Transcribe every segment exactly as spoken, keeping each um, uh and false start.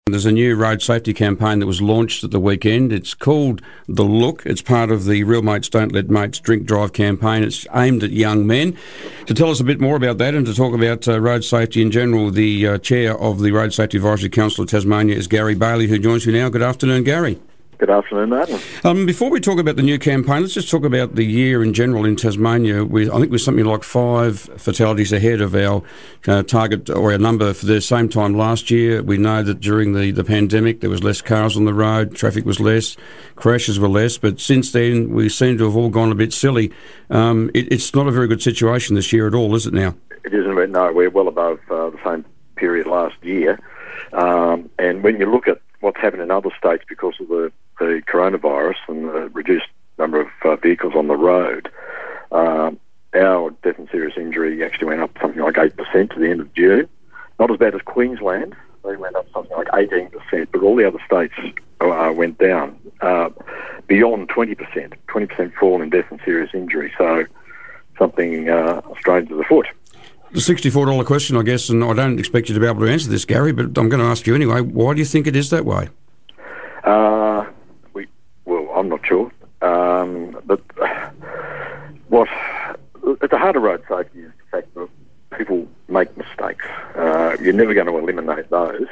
There's a new road safety campaign that was launched at the weekend. It's called The Look. It's part of the Real Mates Don't Let Mates Drink Drive campaign. It's aimed at young men. To tell us a bit more about that and to talk about uh, road safety in general, the uh, chair of the Road Safety Advisory Council of Tasmania is Gary Bailey, who joins me now. Good afternoon, Gary. Good afternoon, Martin. Um, before we talk about the new campaign, let's just talk about the year in general in Tasmania. We, I think we're something like five fatalities ahead of our uh, target or our number for the same time last year. We know that during the, the pandemic there was less cars on the road, traffic was less, crashes were less, but since then we seem to have all gone a bit silly. Um, it, it's not a very good situation this year at all, is it now? It isn't. No, we're well above uh, the same period last year. Um, and when you look at what's happened in other states because of the the coronavirus and the reduced number of uh, vehicles on the road, um, our death and serious injury actually went up something like eight percent to the end of June. Not as bad as Queensland. They went up something like eighteen percent, but all the other states uh, went down uh, beyond twenty percent, twenty percent fall in death and serious injury. So something uh, strange to the foot. The sixty-four dollars question, I guess, and I don't expect you to be able to answer this, Gary, but I'm going to ask you anyway. Why do you think it is that way? Uh, we, well, I'm not sure. Um, but what at the heart of road safety is the fact that people make mistakes. Uh, you're never going to eliminate those.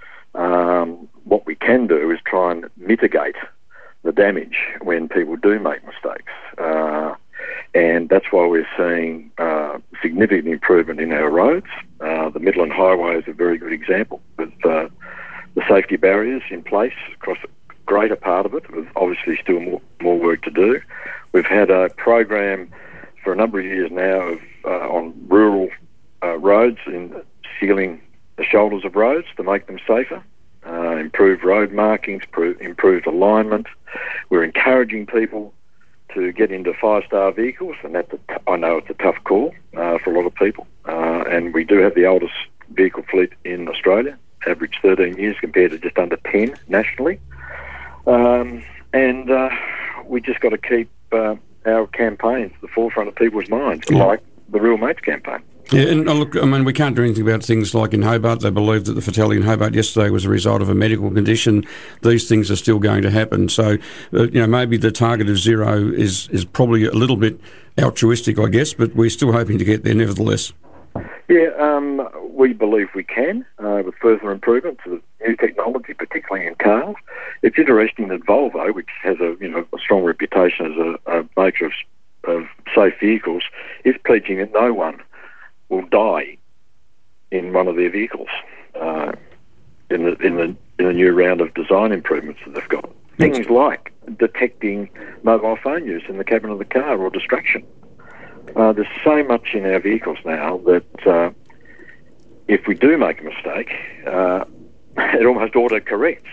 Um, what we can do is try and mitigate the damage when people do make mistakes. Uh, and that's why we're seeing uh, significant improvement in our roads. Uh, the Midland Highway is a very good example with uh, the safety barriers in place across a greater part of it, with obviously still more, more work to do. We've had a program for a number of years now of, uh, on rural uh, roads in sealing the shoulders of roads to make them safer, uh, improve road markings, improve, improved alignment. We're encouraging people to get into five-star vehicles, and that's a t- I know it's a tough call uh, for a lot of people. Uh, and we do have the oldest vehicle fleet in Australia, average thirteen years compared to just under ten nationally. Um, and uh, we just got to keep uh, our campaigns at the forefront of people's minds, yeah. like the Real Mates campaign. Yeah, and uh, look, I mean, we can't do anything about things like in Hobart. They believe that the fatality in Hobart yesterday was a result of a medical condition. These things are still going to happen. So, uh, you know, maybe the target of zero is, is probably a little bit altruistic, I guess, but we're still hoping to get there nevertheless. Yeah, um, we believe we can uh, with further improvements of new technology, particularly in cars. It's interesting that Volvo, which has a you know a strong reputation as a, a maker of, of safe vehicles, is pledging that no one will die in one of their vehicles uh, in the in the in the new round of design improvements that they've got. Things like detecting mobile phone use in the cabin of the car or distraction. Uh, there's so much in our vehicles now that uh, if we do make a mistake, uh, it almost auto-corrects.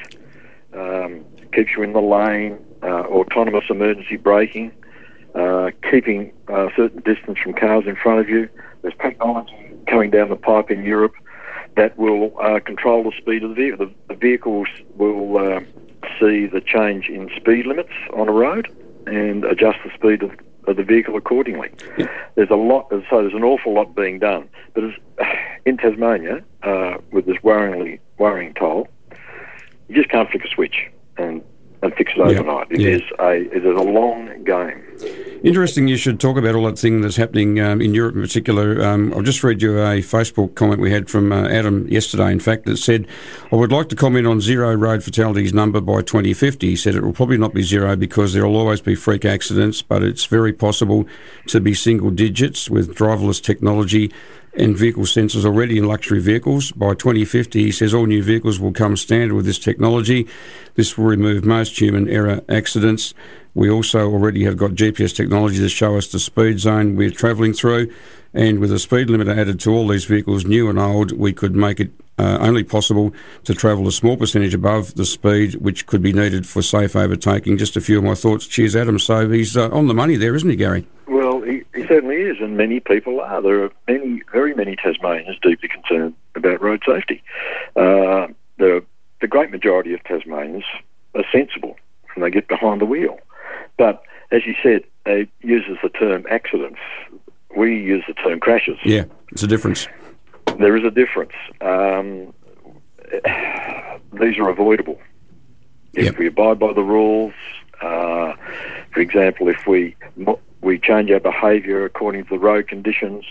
Um, keeps you in the lane, uh, autonomous emergency braking, uh, keeping a certain distance from cars in front of you. There's technology coming down the pipe in Europe that will uh, control the speed of the vehicle. The, the vehicles will uh, see the change in speed limits on a road and adjust the speed of of the vehicle accordingly. Yeah. There's a lot, so there's an awful lot being done. But as, in Tasmania, uh, with this worryingly worrying toll, you just can't flick a switch and, and fix it overnight. Yeah. It yeah. is a it is a long game. Interesting you should talk about all that thing that's happening um, in Europe in particular. Um, I'll just read you a Facebook comment we had from uh, Adam yesterday, in fact, that said, I would like to comment on zero road fatalities number by twenty fifty. He said it will probably not be zero because there will always be freak accidents, but it's very possible to be single digits with driverless technology and vehicle sensors already in luxury vehicles. By twenty fifty, he says all new vehicles will come standard with this technology. This will remove most human error accidents. We also already have got G P S technology to show us the speed zone we're travelling through, and with a speed limiter added to all these vehicles, new and old, we could make it uh, only possible to travel a small percentage above the speed which could be needed for safe overtaking. Just a few of my thoughts. Cheers, Adam. So he's uh, on the money there, isn't he, Gary? Well, he, he certainly is, and many people are. There are many, very many Tasmanians deeply concerned about road safety. Uh, the, the great majority of Tasmanians are sensible and they get behind the wheel. But as you said, it uses the term accidents. We use the term crashes. Yeah, it's a difference. There is a difference. Um, these are avoidable. If Yep. we abide by the rules, uh, for example, if we we change our behaviour according to the road conditions,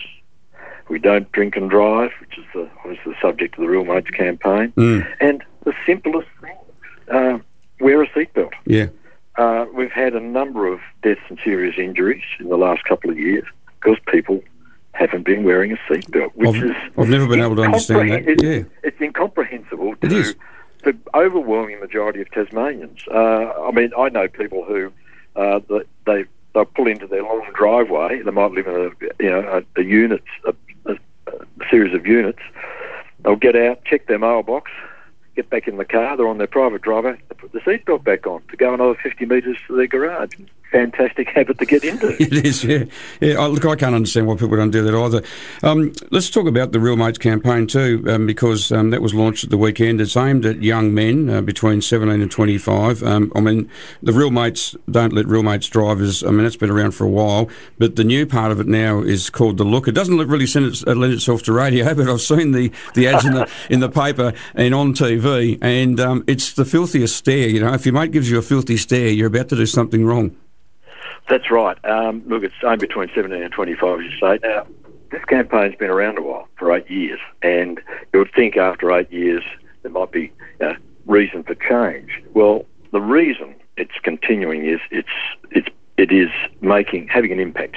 we don't drink and drive, which is the, obviously the subject of the Real Mates campaign, Mm. and the simplest thing, uh, wear a seatbelt. Yeah. Uh, we've had a number of deaths and serious injuries in the last couple of years because people haven't been wearing a seatbelt, which I've, is... I've never been able to understand that. It's, Yeah. it's incomprehensible It to is. the overwhelming majority of Tasmanians. Uh, I mean, I know people who uh, they they'll pull into their long driveway. They might live in a you know a, a unit, a, a, a series of units. They'll get out, check their mailbox, get back in the car. They're on their private driveway. They put the seatbelt back on to go another fifty metres to their garage. Fantastic habit to get into. It is, yeah. Yeah, I, look, I can't understand why people don't do that either. Um, let's talk about the Real Mates campaign too, um, because um, that was launched at the weekend. It's aimed at young men uh, between seventeen and twenty-five. Um, I mean, the Real Mates Don't Let Real Mates Drivers, I mean, that's been around for a while, but the new part of it now is called The Look. It doesn't really send it, uh, lend itself to radio, but I've seen the, the ads in the in the paper and on T V, and um, it's the filthiest stare. You know, if your mate gives you a filthy stare, you're about to do something wrong. That's right. Um, look, it's aimed between seventeen and twenty-five, as you say. Now, this campaign's been around a while, for eight years, and you would think after eight years there might be you know, reason for change. Well, the reason it's continuing is it's it's it is making having an impact.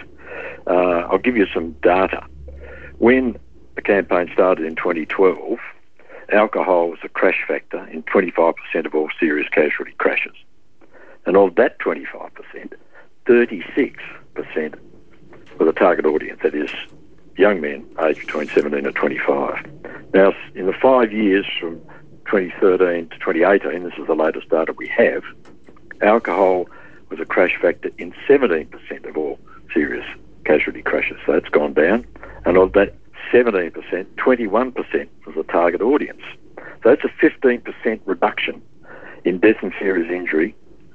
Uh, I'll give you some data. When the campaign started in twenty twelve, alcohol was a crash factor in twenty-five percent of all serious casualty crashes, and of that twenty-five percent. thirty-six percent of the target audience, that is, young men aged between seventeen and twenty-five. Now, in the five years from twenty thirteen to twenty eighteen, this is the latest data we have, alcohol was a crash factor in seventeen percent of all serious casualty crashes. So it's gone down. And of that seventeen percent, twenty-one percent was the target audience. So that's a fifteen percent reduction in death and serious injury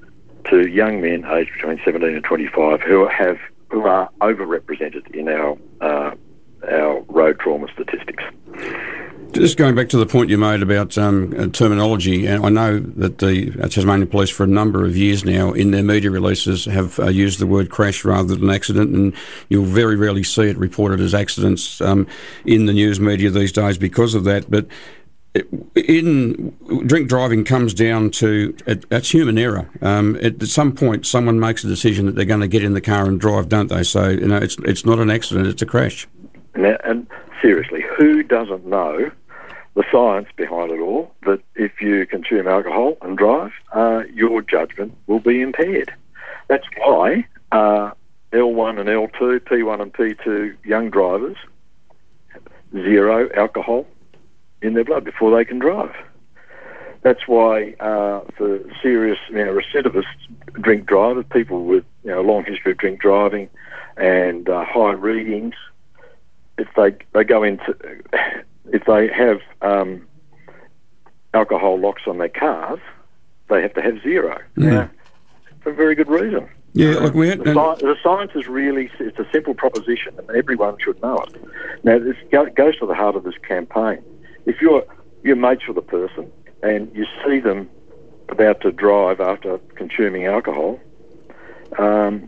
to young men aged between seventeen and twenty-five who have who are overrepresented in our uh, our road trauma statistics. Just going back to the point you made about um, terminology, and I know that the Tasmanian Police for a number of years now in their media releases have uh, used the word crash rather than accident, and you'll very rarely see it reported as accidents um, in the news media these days because of that. But in drink driving comes down to it, it's human error. Um, at some point, someone makes a decision that they're going to get in the car and drive, don't they? So you know, it's it's not an accident; it's a crash. And, and seriously, who doesn't know the science behind it all? That if you consume alcohol and drive, uh, your judgment will be impaired. That's why uh, L one and L two, P one and P two young drivers zero alcohol in their blood before they can drive. That's why uh, for serious, you know, recidivist drink drivers, people with you know a long history of drink driving and uh, high readings, if they they go into if they have um, alcohol locks on their cars, they have to have zero. Mm. Now, for a very good reason. Yeah, like we had, the, sci- the science is really, it's a simple proposition and everyone should know it. Now, this go- goes to the heart of this campaign. If you're, you're mates with a person and you see them about to drive after consuming alcohol, um,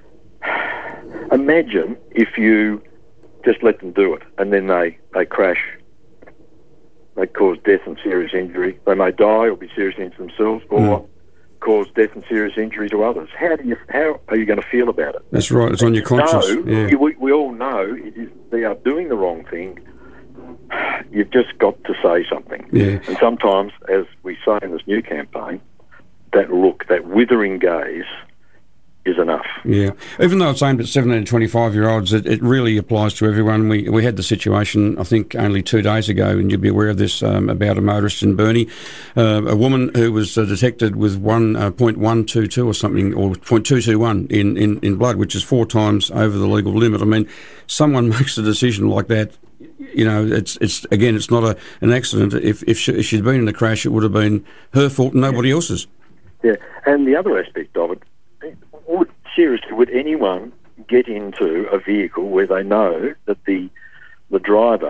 imagine if you just let them do it and then they, they crash, they cause death and serious injury. They may die or be seriously injured themselves or mm. cause death and serious injury to others. How do you? How are you going to feel about it? That's right. It's on your conscience. No, yeah. you, we, we all know it is, they are doing the wrong thing. You've just got to say something. Yeah. And sometimes, as we say in this new campaign, that look, that withering gaze, is enough. Yeah. Even though it's aimed at seventeen to twenty-five-year-olds, it, it really applies to everyone. We we had the situation, I think, only two days ago, and you'll be aware of this, um, about a motorist in Burnie, uh, a woman who was uh, detected with one point one two two or something, or zero point two two one in, in, in blood, which is four times over the legal limit. I mean, someone makes a decision like that, you know, it's it's again, it's not a an accident. If if, she, if she'd been in a crash, it would have been her fault and nobody else's. Yeah, and the other aspect of it, would seriously, would anyone get into a vehicle where they know that the the driver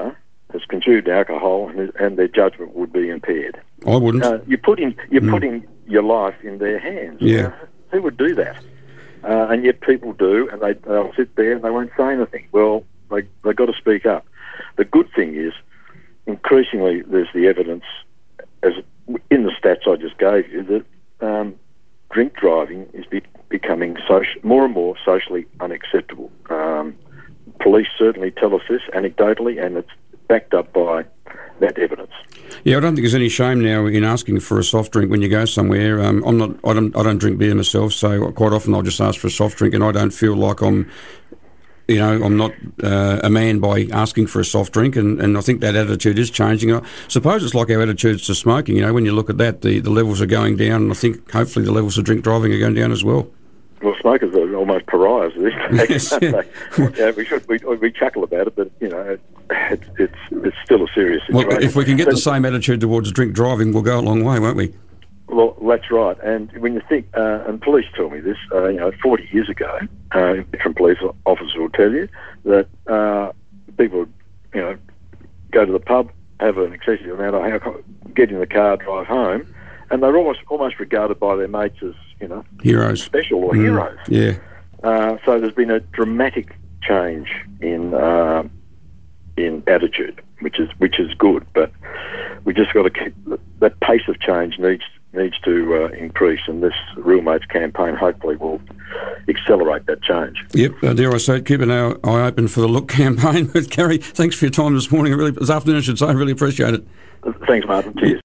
has consumed alcohol, and, and their judgment would be impaired. I wouldn't. Uh, you're putting you're Mm. putting your life in their hands. Yeah. Now, who would do that? Uh, and yet people do, and they, they'll sit there and they won't say anything. Well, they, they've got to speak up. The good thing is, increasingly there's the evidence, as in the stats I just gave you, that um, drink driving is be, becoming social, more and more socially unacceptable. Um, police certainly tell us this anecdotally, and it's backed up by that evidence. Yeah, I don't think there's any shame now in asking for a soft drink when you go somewhere. Um, I'm not. I don't. I don't drink beer myself, so quite often I'll just ask for a soft drink, and I don't feel like I'm, you know, I'm not uh, a man by asking for a soft drink. And, and I think that attitude is changing. I suppose it's like our attitudes to smoking. You know, when you look at that, the, the levels are going down, and I think hopefully the levels of drink driving are going down as well. Well, smokers are almost pariahs these days. Yes, yeah. yeah, we should we, we chuckle about it, but you know, it's it's it's still a serious situation. Well, if we can get but, the same attitude towards drink driving, we'll go a long way, won't we? Well, that's right. And when you think, uh, and police tell me this, uh, you know, forty years ago, uh, veteran police officers will tell you that uh, people would, you know, go to the pub, have an excessive amount of alcohol, get in the car, drive home, and they're almost almost regarded by their mates as, you know, heroes, special or mm, heroes. Yeah. Uh, so there's been a dramatic change in uh, in attitude, which is which is good. But we just got to keep that pace of change needs needs to uh, increase, and this Real Mates campaign hopefully will accelerate that change. Yep, uh, dare I say it, keep an eye open for the Look campaign. But Gary, thanks for your time this morning. I really, this afternoon, I should say. I really appreciate it. Thanks, Martin. Cheers.